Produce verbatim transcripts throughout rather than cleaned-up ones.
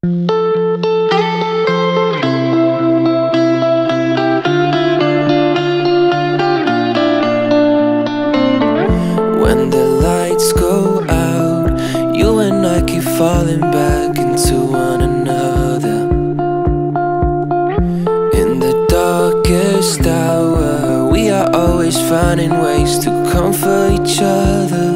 When the lights go out, you and I keep falling back into one another. In the darkest hour, we are always finding ways to comfort each other.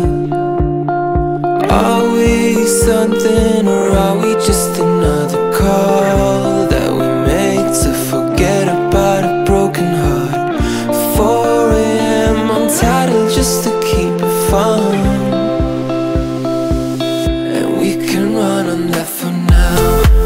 Are we something, or are we just another call that we make to forget about a broken heart? four A M I'm tired just to keep it fun, and we can run on that for now.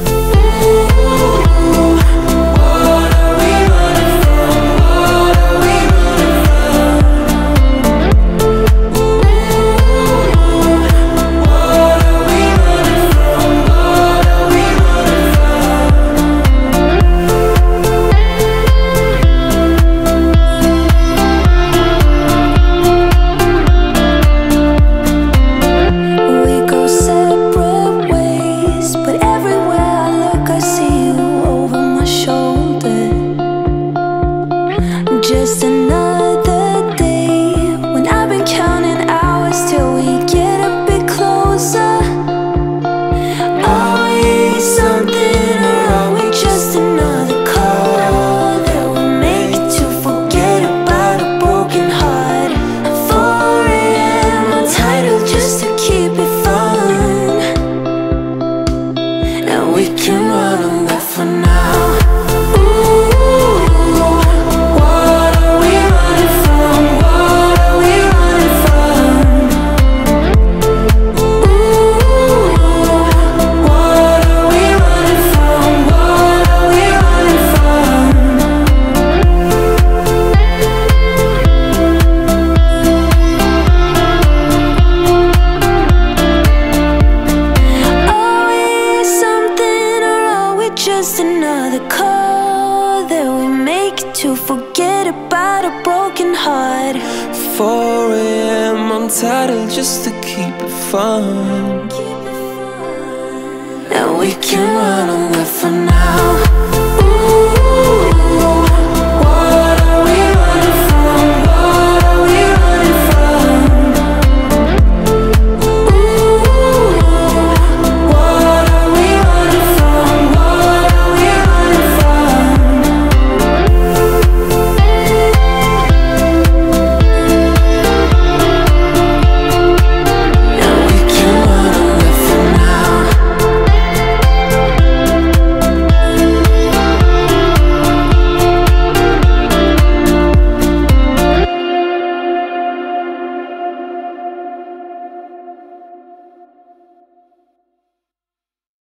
Just another day when I've been counting hours till we get a bit closer. Are we something, or are we just another call that we make to forget about a broken heart? four A M untitled just to keep it fun, and we can run on that for now. Just another call that we make to forget about a broken heart. four A M I'm tired just to keep it fun, and we can run on